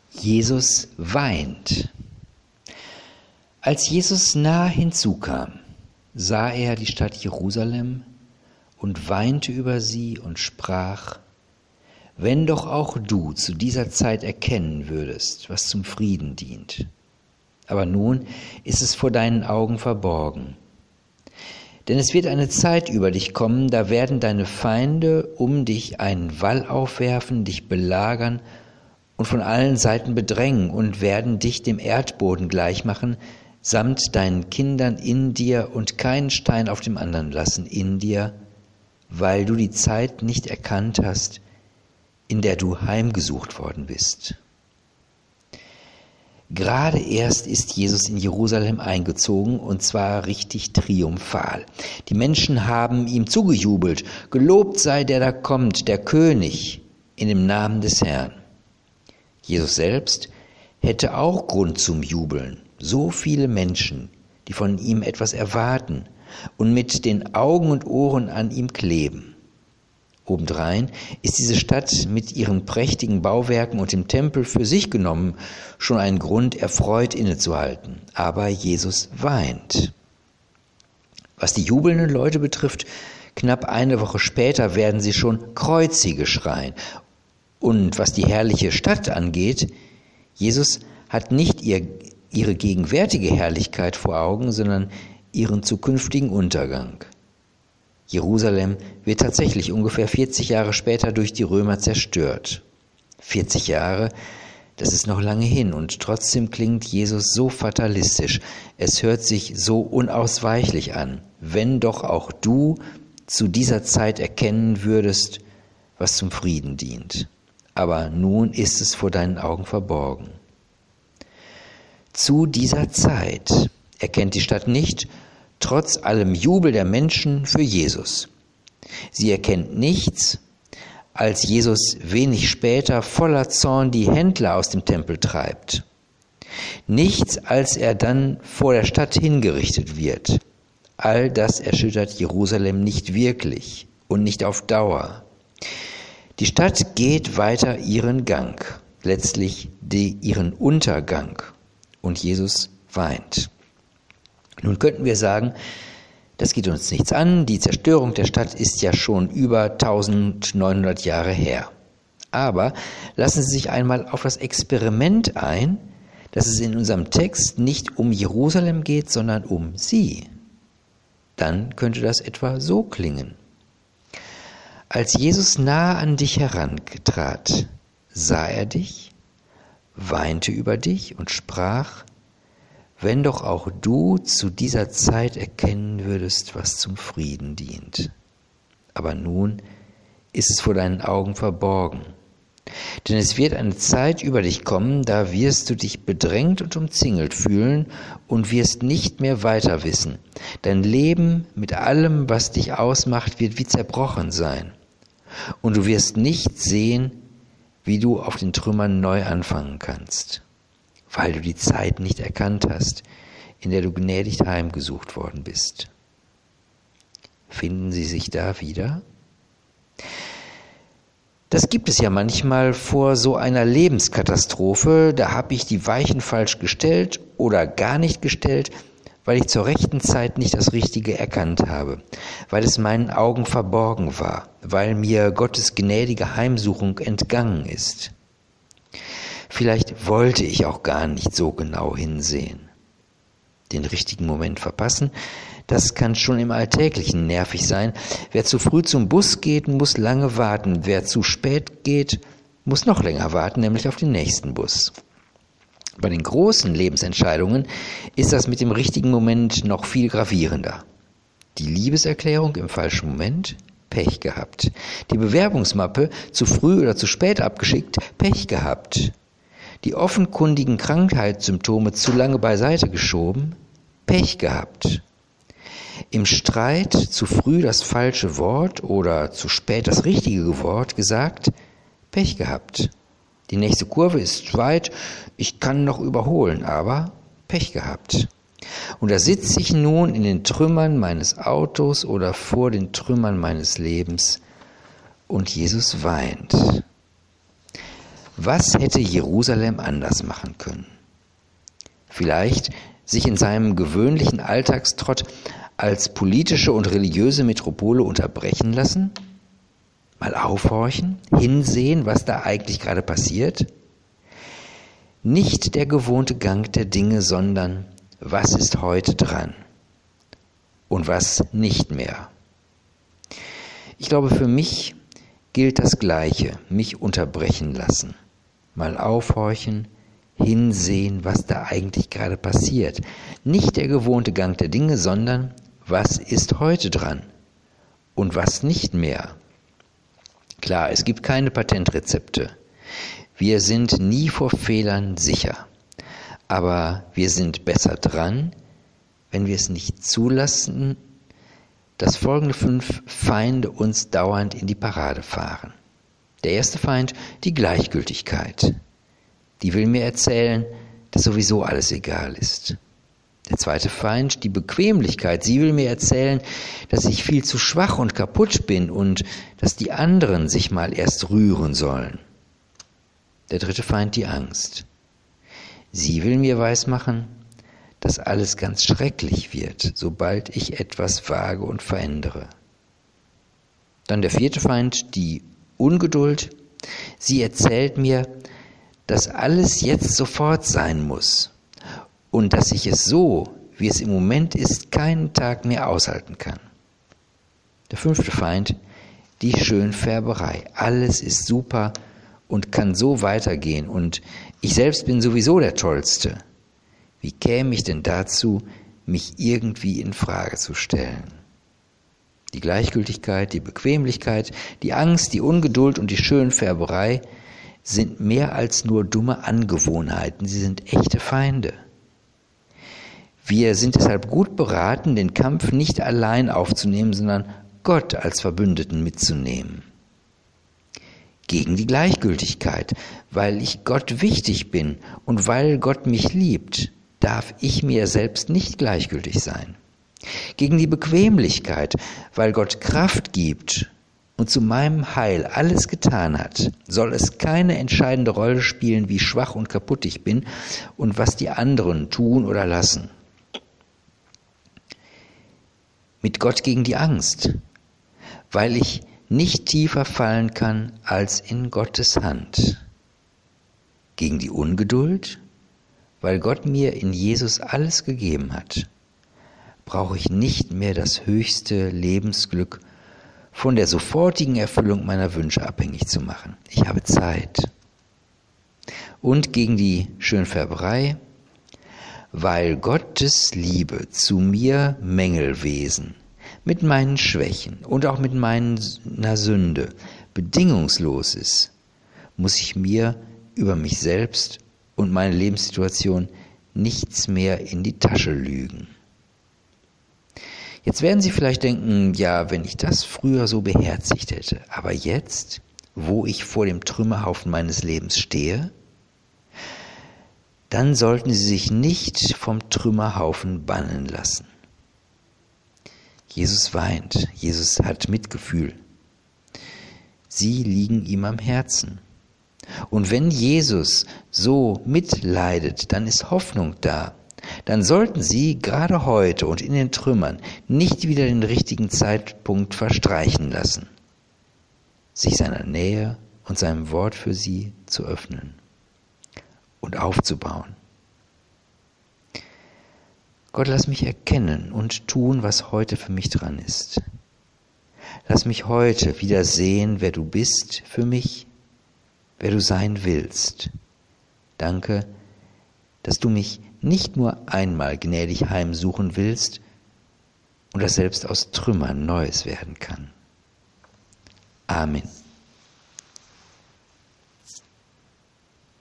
Jesus weint. Als Jesus nahe hinzukam, sah er die Stadt Jerusalem und weinte über sie und sprach: Wenn doch auch du zu dieser Zeit erkennen würdest, was zum Frieden dient. Aber nun ist es vor deinen Augen verborgen. Denn es wird eine Zeit über dich kommen, da werden deine Feinde um dich einen Wall aufwerfen, dich belagern und von allen Seiten bedrängen und werden dich dem Erdboden gleichmachen, samt deinen Kindern in dir und keinen Stein auf dem anderen lassen in dir, weil du die Zeit nicht erkannt hast, in der du heimgesucht worden bist. Gerade erst ist Jesus in Jerusalem eingezogen, und zwar richtig triumphal. Die Menschen haben ihm zugejubelt: Gelobt sei der da kommt, der König, in dem Namen des Herrn. Jesus selbst hätte auch Grund zum Jubeln. So viele Menschen, die von ihm etwas erwarten und mit den Augen und Ohren an ihm kleben. Obendrein ist diese Stadt mit ihren prächtigen Bauwerken und dem Tempel für sich genommen schon ein Grund, erfreut innezuhalten. Aber Jesus weint. Was die jubelnden Leute betrifft, knapp eine Woche später werden sie schon Kreuzige schreien. Und was die herrliche Stadt angeht, Jesus hat nicht ihre gegenwärtige Herrlichkeit vor Augen, sondern ihren zukünftigen Untergang. Jerusalem wird tatsächlich ungefähr 40 Jahre später durch die Römer zerstört. 40 Jahre, das ist noch lange hin, und trotzdem klingt Jesus so fatalistisch. Es hört sich so unausweichlich an. Wenn doch auch du zu dieser Zeit erkennen würdest, was zum Frieden dient. Aber nun ist es vor deinen Augen verborgen. Zu dieser Zeit erkennt die Stadt nicht, trotz allem Jubel der Menschen für Jesus. Sie erkennt nichts, als Jesus wenig später voller Zorn die Händler aus dem Tempel treibt. Nichts, als er dann vor der Stadt hingerichtet wird. All das erschüttert Jerusalem nicht wirklich und nicht auf Dauer. Die Stadt geht weiter ihren Gang, letztlich ihren Untergang, und Jesus weint. Nun könnten wir sagen, das geht uns nichts an, die Zerstörung der Stadt ist ja schon über 1900 Jahre her. Aber lassen Sie sich einmal auf das Experiment ein, dass es in unserem Text nicht um Jerusalem geht, sondern um sie. Dann könnte das etwa so klingen: Als Jesus nahe an dich herantrat, sah er dich, weinte über dich und sprach: Wenn doch auch du zu dieser Zeit erkennen würdest, was zum Frieden dient. Aber nun ist es vor deinen Augen verborgen. Denn es wird eine Zeit über dich kommen, da wirst du dich bedrängt und umzingelt fühlen und wirst nicht mehr weiter wissen. Dein Leben mit allem, was dich ausmacht, wird wie zerbrochen sein. Und du wirst nicht sehen, wie du auf den Trümmern neu anfangen kannst, weil du die Zeit nicht erkannt hast, in der du gnädig heimgesucht worden bist. Finden Sie sich da wieder? Das gibt es ja manchmal vor so einer Lebenskatastrophe. Da habe ich die Weichen falsch gestellt oder gar nicht gestellt, weil ich zur rechten Zeit nicht das Richtige erkannt habe, weil es meinen Augen verborgen war, weil mir Gottes gnädige Heimsuchung entgangen ist. Vielleicht wollte ich auch gar nicht so genau hinsehen. Den richtigen Moment verpassen, das kann schon im Alltäglichen nervig sein. Wer zu früh zum Bus geht, muss lange warten. Wer zu spät geht, muss noch länger warten, nämlich auf den nächsten Bus. Bei den großen Lebensentscheidungen ist das mit dem richtigen Moment noch viel gravierender. Die Liebeserklärung im falschen Moment? Pech gehabt. Die Bewerbungsmappe zu früh oder zu spät abgeschickt? Pech gehabt. Die offenkundigen Krankheitssymptome zu lange beiseite geschoben? Pech gehabt. Im Streit zu früh das falsche Wort oder zu spät das richtige Wort gesagt? Pech gehabt. Die nächste Kurve ist weit, ich kann noch überholen, aber Pech gehabt. Und da sitze ich nun in den Trümmern meines Autos oder vor den Trümmern meines Lebens und Jesus weint. Was hätte Jerusalem anders machen können? Vielleicht sich in seinem gewöhnlichen Alltagstrott als politische und religiöse Metropole unterbrechen lassen? Mal aufhorchen, hinsehen, was da eigentlich gerade passiert? Nicht der gewohnte Gang der Dinge, sondern was ist heute dran und was nicht mehr. Ich glaube, für mich gilt das Gleiche, mich unterbrechen lassen. Mal aufhorchen, hinsehen, was da eigentlich gerade passiert. Nicht der gewohnte Gang der Dinge, sondern was ist heute dran und was nicht mehr. Klar, es gibt keine Patentrezepte. Wir sind nie vor Fehlern sicher. Aber wir sind besser dran, wenn wir es nicht zulassen, dass folgende 5 Feinde uns dauernd in die Parade fahren. Der erste Feind, die Gleichgültigkeit. Die will mir erzählen, dass sowieso alles egal ist. Der zweite Feind, die Bequemlichkeit. Sie will mir erzählen, dass ich viel zu schwach und kaputt bin und dass die anderen sich mal erst rühren sollen. Der dritte Feind, die Angst. Sie will mir weismachen, dass alles ganz schrecklich wird, sobald ich etwas wage und verändere. Dann der vierte Feind, die Ungeduld. Sie erzählt mir, dass alles jetzt sofort sein muss und dass ich es so, wie es im Moment ist, keinen Tag mehr aushalten kann. Der fünfte Feind, die Schönfärberei. Alles ist super und kann so weitergehen und ich selbst bin sowieso der Tollste. Wie käme ich denn dazu, mich irgendwie in Frage zu stellen? Die Gleichgültigkeit, die Bequemlichkeit, die Angst, die Ungeduld und die Schönfärberei sind mehr als nur dumme Angewohnheiten, sie sind echte Feinde. Wir sind deshalb gut beraten, den Kampf nicht allein aufzunehmen, sondern Gott als Verbündeten mitzunehmen. Gegen die Gleichgültigkeit, weil ich Gott wichtig bin und weil Gott mich liebt, darf ich mir selbst nicht gleichgültig sein. Gegen die Bequemlichkeit, weil Gott Kraft gibt und zu meinem Heil alles getan hat, soll es keine entscheidende Rolle spielen, wie schwach und kaputt ich bin und was die anderen tun oder lassen. Mit Gott gegen die Angst, weil ich nicht tiefer fallen kann als in Gottes Hand. Gegen die Ungeduld, weil Gott mir in Jesus alles gegeben hat, brauche ich nicht mehr das höchste Lebensglück von der sofortigen Erfüllung meiner Wünsche abhängig zu machen. Ich habe Zeit. Und gegen die Schönfärberei, weil Gottes Liebe zu mir Mängelwesen, mit meinen Schwächen und auch mit meiner Sünde bedingungslos ist, muss ich mir über mich selbst und meine Lebenssituation nichts mehr in die Tasche lügen. Jetzt werden Sie vielleicht denken, ja, wenn ich das früher so beherzigt hätte, aber jetzt, wo ich vor dem Trümmerhaufen meines Lebens stehe, dann sollten Sie sich nicht vom Trümmerhaufen bannen lassen. Jesus weint, Jesus hat Mitgefühl. Sie liegen ihm am Herzen. Und wenn Jesus so mitleidet, dann ist Hoffnung da. Dann sollten Sie gerade heute und in den Trümmern nicht wieder den richtigen Zeitpunkt verstreichen lassen, sich seiner Nähe und seinem Wort für Sie zu öffnen und aufzubauen. Gott, lass mich erkennen und tun, was heute für mich dran ist. Lass mich heute wieder sehen, wer du bist für mich, wer du sein willst. Danke, dass du mich nicht nur einmal gnädig heimsuchen willst und dass selbst aus Trümmern Neues werden kann. Amen.